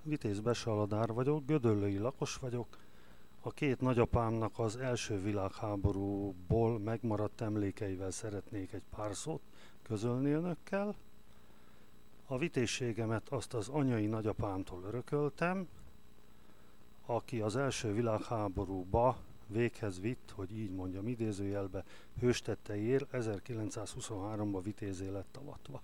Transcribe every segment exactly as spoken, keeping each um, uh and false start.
Vitéz Besaladár vagyok, gödöllői lakos vagyok. A két nagyapámnak az első világháborúból megmaradt emlékeivel szeretnék egy pár szót közölni önökkel. A vitézségemet azt az anyai nagyapámtól örököltem, aki az első világháborúba véghez vitt, hogy így mondjam idézőjelbe, hőstetteiért ezerkilencszázhuszonháromban Vitézzé lett avatva.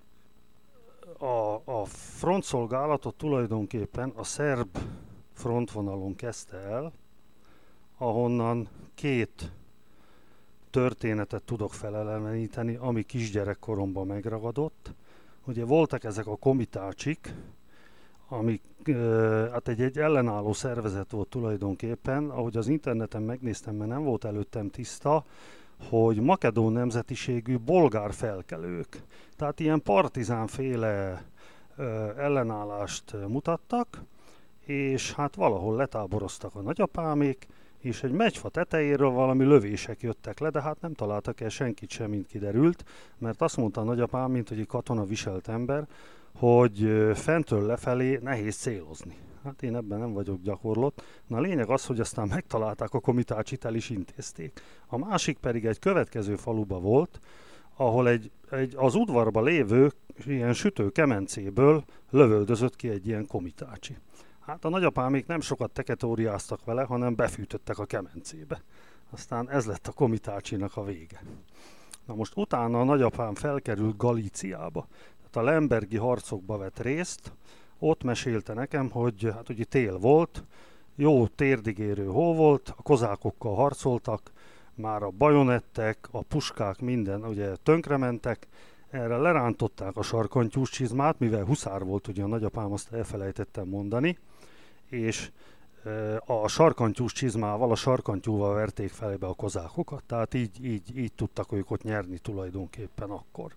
A, a frontszolgálatot tulajdonképpen a szerb frontvonalon kezdte el, ahonnan két történetet tudok feleleveníteni, ami kisgyerekkoromban megragadott. Ugye voltak ezek a komitácsik, amik hát egy, egy ellenálló szervezet volt tulajdonképpen, ahogy az interneten megnéztem, mert nem volt előttem tiszta, hogy makedón nemzetiségű bolgár felkelők. Tehát ilyen partizánféle ellenállást mutattak, és hát valahol letáboroztak a nagyapámék, és egy megyfa tetejéről valami lövések jöttek le, de hát nem találtak el senkit sem, mint kiderült, mert azt mondta a nagyapám, mint hogy egy katona viselt ember, hogy fentről lefelé nehéz célozni. Hát én ebben nem vagyok gyakorlott. Na a lényeg az, hogy aztán megtalálták a komitácsit, el is intézték. A másik pedig egy következő faluba volt, ahol egy, egy az udvarba lévő ilyen sütő kemencéből lövöldözött ki egy ilyen komitácsi. Hát a nagyapámék nem sokat teketóriáztak vele, hanem befűtöttek a kemencébe. Aztán ez lett a komitácsinak a vége. Na most utána a nagyapám felkerült Galíciába. Tehát a lembergi harcokba vett részt. Ott mesélte nekem, hogy hát ugye tél volt, jó térdigérő hó volt, a kozákokkal harcoltak, már a bajonettek, a puskák minden ugye tönkrementek, erre lerántották a sarkantyús csizmát, mivel huszár volt, ugye a nagyapám, azt elfelejtettem mondani, és a sarkantyús csizmával, a sarkantyúval verték felébe a kozákokat, tehát így, így, így tudtak ők ott nyerni tulajdonképpen akkor.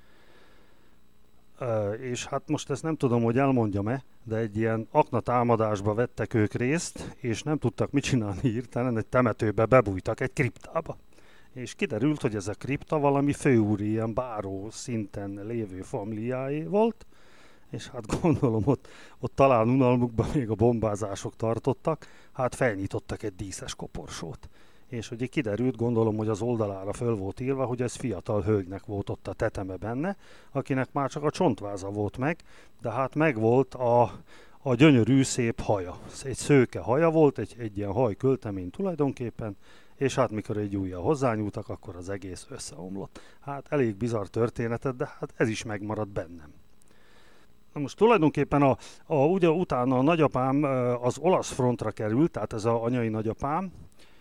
És hát most ezt nem tudom, hogy elmondjam-e, de egy ilyen aknatámadásba vettek ők részt, és nem tudtak mit csinálni hirtelen, egy temetőbe bebújtak, egy kriptába. És kiderült, hogy ez a kripta valami főúri, ilyen báró szinten lévő familiáé volt, és hát gondolom ott, ott talán unalmukban még a bombázások tartottak, hát felnyitottak egy díszes koporsót. És ugye kiderült, gondolom, hogy az oldalára föl volt írva, hogy ez fiatal hölgynek volt ott a teteme benne, akinek már csak a csontváza volt meg, de hát megvolt a, a gyönyörű szép haja. Egy szőke haja volt, egy, egy ilyen haj költemény tulajdonképpen, és hát mikor egy ujjal hozzányúltak, akkor az egész összeomlott. Hát elég bizarr történetet, de hát ez is megmaradt bennem. Na most tulajdonképpen a, a, ugye utána a nagyapám az olasz frontra került, tehát ez az anyai nagyapám,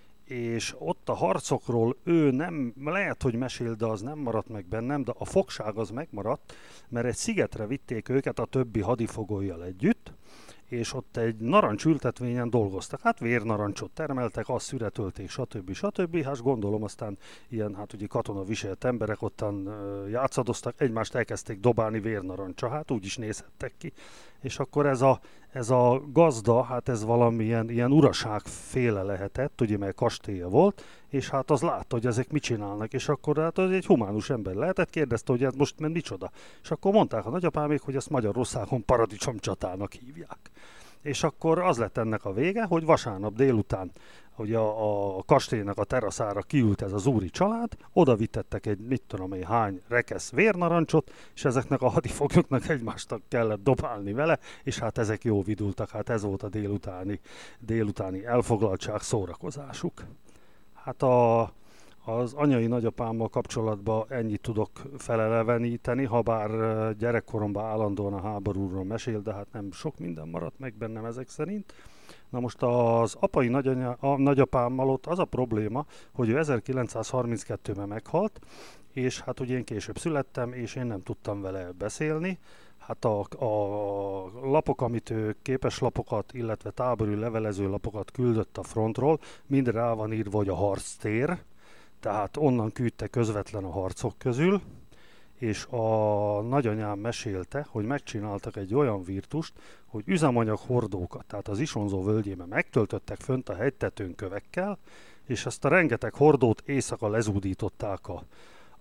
és ott a harcokról ő nem, lehet, hogy mesél, de az nem maradt meg bennem, de a fogság az megmaradt, mert egy szigetre vitték őket a többi hadifogolyjal együtt, és ott egy narancsültetvényen dolgoztak. Hát vérnarancsot termeltek, azt szüretölték, stb. stb. Hát gondolom aztán ilyen, hát ugye katona viselt emberek ottan játszadoztak, egymást elkezdték dobálni vérnarancsa, hát úgy is nézhettek ki. És akkor ez a, ez a gazda, hát ez valamilyen ilyen uraság féle lehetett, ugye, mert kastélya volt, és hát az látta, hogy ezek mit csinálnak, és akkor hát az egy humánus ember lehetett, kérdezte, hogy ez most ment micsoda. És akkor mondták a nagyapámék, hogy ezt Magyarországon paradicsomcsatának hívják. És akkor az lett ennek a vége, hogy vasárnap délután, hogy a, a kastélynak a teraszára kiült ez az úri család, oda vittettek egy mit tudom én hány rekesz vérnarancsot, és ezeknek a hadifoglyoknak egymást kellett dobálni vele, és hát ezek jó vidultak, hát ez volt a délutáni, délutáni elfoglaltság, szórakozásuk. Hát a, az anyai nagyapámmal kapcsolatban ennyit tudok feleleveníteni, ha bár gyerekkoromban állandóan a háborúról mesél, de hát nem sok minden maradt meg bennem ezek szerint. Na most az apai nagyanya, a nagyapámmal ott az a probléma, hogy ő ezerkilencszázharminckettőben meghalt, és hát ugye én később születtem, és én nem tudtam vele beszélni. Hát a, a lapok, amit ő képes lapokat, illetve tábori levelező lapokat küldött a frontról, mind rá van írva, hogy a harctér, tehát onnan küldte közvetlen a harcok közül, és a nagyanyám mesélte, hogy megcsináltak egy olyan virtust, hogy üzemanyag hordókat, tehát az Isonzó völgyében megtöltöttek fönt a hegytetőn kövekkel, és ezt a rengeteg hordót éjszaka lezúdították a,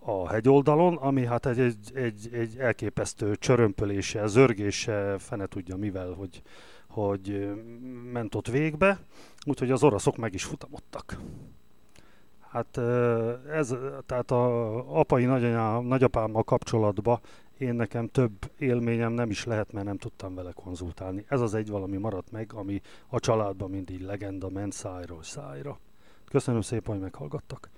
a hegyoldalon, ami hát egy, egy, egy, egy elképesztő csörömpölése, zörgése, fene tudja mivel, hogy, hogy ment ott végbe, úgyhogy az oroszok meg is futamodtak. Hát ez, tehát a apai nagyanyám, nagyapámmal kapcsolatban én nekem több élményem nem is lehet, mert nem tudtam vele konzultálni. Ez az egy valami maradt meg, ami a családban mindig legenda ment szájról szájra. Köszönöm szépen, hogy meghallgattak.